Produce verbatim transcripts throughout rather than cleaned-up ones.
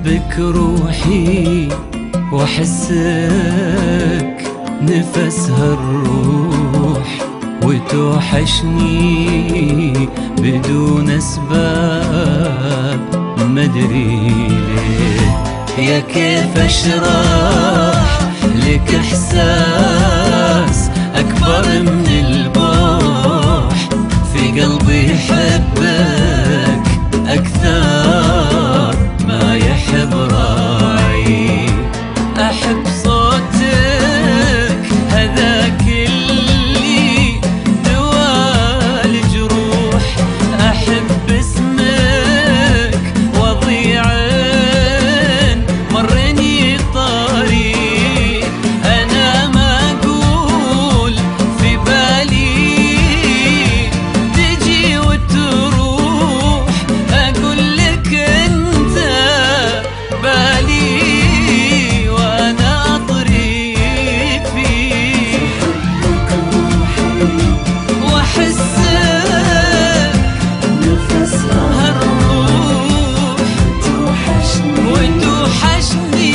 أحبك روحي وأحسك نفسها الروح، وتوحشني بدون أسباب مدري ليه. يا كيف أشرح لك إحساس أكبر من البوح، في قلبي يحبك أكثر ما يحب راعي. أحب صوتك هذاك اللي دوا الجروح، أحب اسمك وضيعين مرني طريق. أنا ما أقول في بالي تجي وتروح، أقول لك أنت بالي وأنا أطريق فيك، وأحسك نفسها الروح، وتوحشني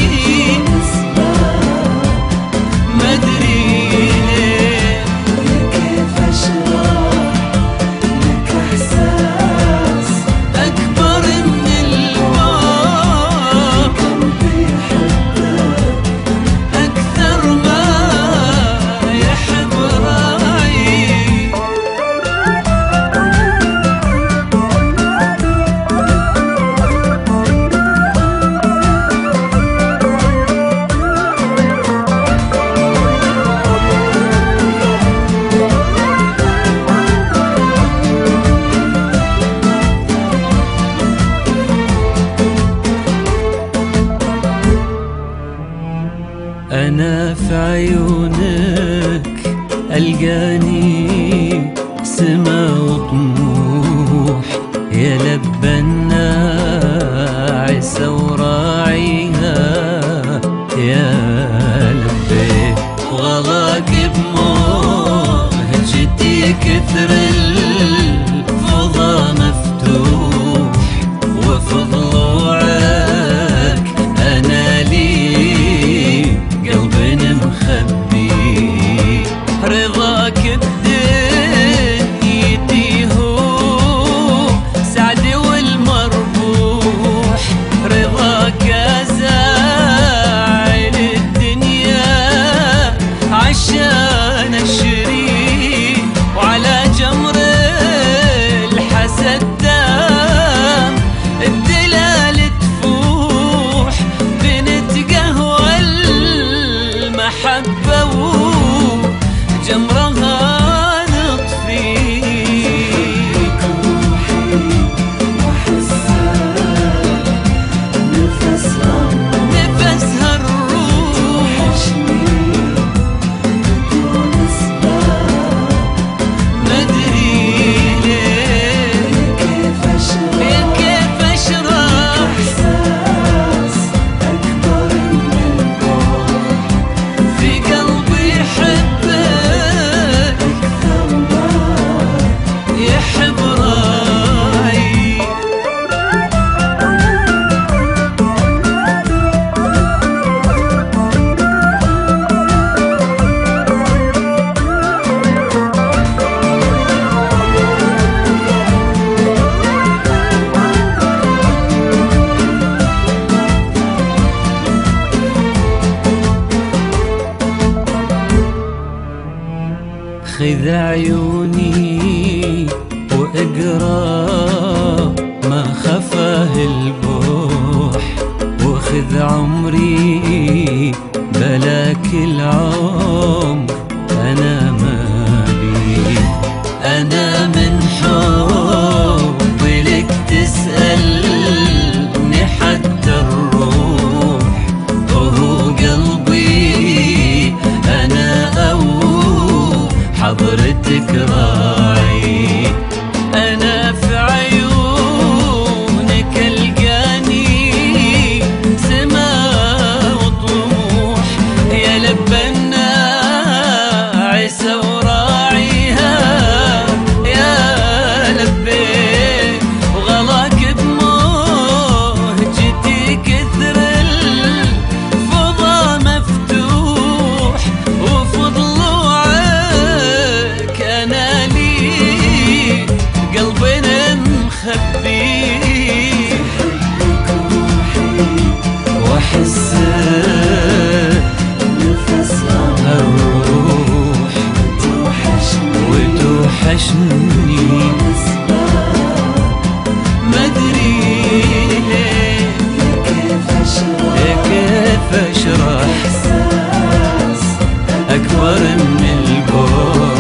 مدري ليه. كيف أشرح لك إحساس أكبر من البوح، قلبي يحبك أكثر ما يحب راعي. أنا في عيونك ألقاني سما وطموح، يا لبى الناعسة وراعيها يا لبي. غلاك بموجتي كثر الفضا مفتوح، وفي ضلوعك أنا لي قلبي مخبي. رضاك بدنيتي هو سعدي والمربوح، رضاك أزاعل الدنيا عشان أشري، وعلى جمر الحسد دام الدلال تفوح. بنتقهوى المحبة وجمرها نطفي، روحي وأحسك نفسها نفسها الروح، توحشني بدون أسباب مدري ليه. كيف يا أشرح كيف أشرح إحساس أكبر من البوح، في قلبي يحبك أكثر ما يحب راعي. خذ عيوني واقرا ما خفاه البوح، وخذ عمري بلاك العمر أنا مالي. أنا من حبي لك تسألني حتى الروح، وهو قلبي أنا أو حضرتك راعي. أنا في عيونك ألقاني سما وطموح، يا لبى الناس توحشني مدري ليه كيف أشرح كيف اشرح إحساس اكبر من البعد